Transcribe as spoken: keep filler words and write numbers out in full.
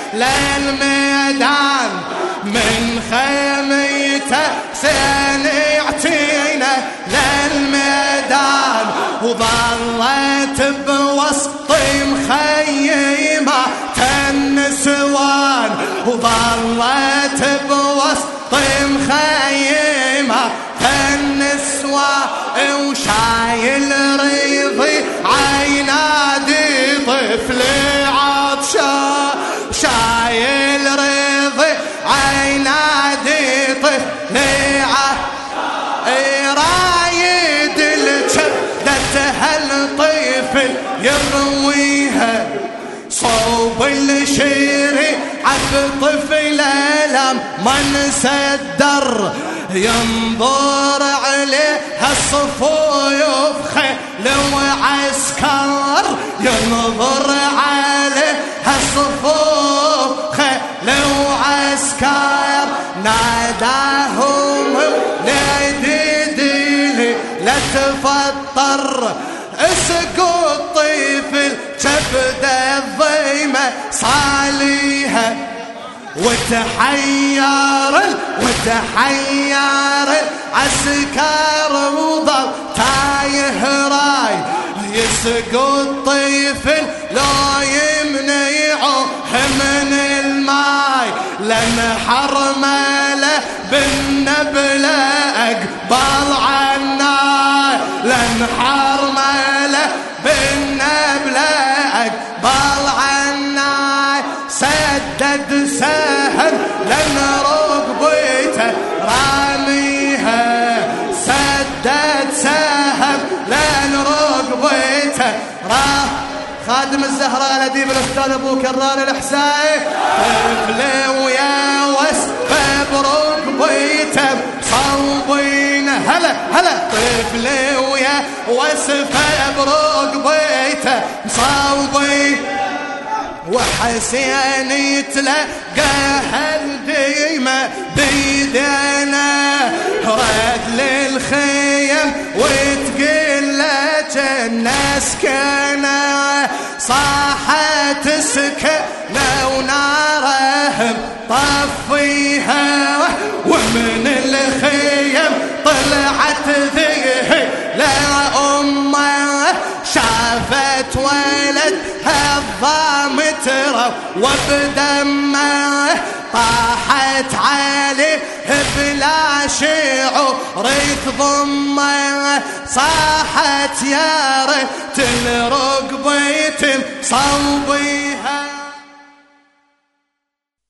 للميدان من خيمته حسين يعطينا للميدان وظلت بوسط مخيمة النسوان وظلت بوسط مخيمة النسوان وشايل ريضي عينادي طفلي عطشان شايل ريضي عينادي طفلي عطشان رايد الجبدة الطفل يرويها صوب الشيري عالطفل لما نسدر ينظر عليها الصفوف خيل وعسكر ينظر عليها الصفوف خيل وعسكر ناداهم ولادي لا تفطر اسقوا الطفل كبده الضيمه صاليها وتحير وتحير عسكر وضل تايه راي يسقوا الطفل لو يمنعوه من الماي لن حرمله بالنبله اقبل عناي لن حرمله بالنبله اقبل عناي سدد سهم لن ركبته راميها سدد سهم لن ركبته راه خادم الزهراء الأديب الأستاذ أبو كرار الحسائي طفله ويا وسف بركبته صوبين هلا هلا طفله ويا وسف بركبته صوبين وحسين يتلقى هالديمة بيدنا رد للخيم وتقلت الناس كنا صاحت سكنة ونارهم طفيها ومن الخيم طلعت ذيه لا أمه شافت ولدها الضامترة وبدمه طاحت عليه بلا شعور تضمه صاحت يا ريت الركبة صوبيها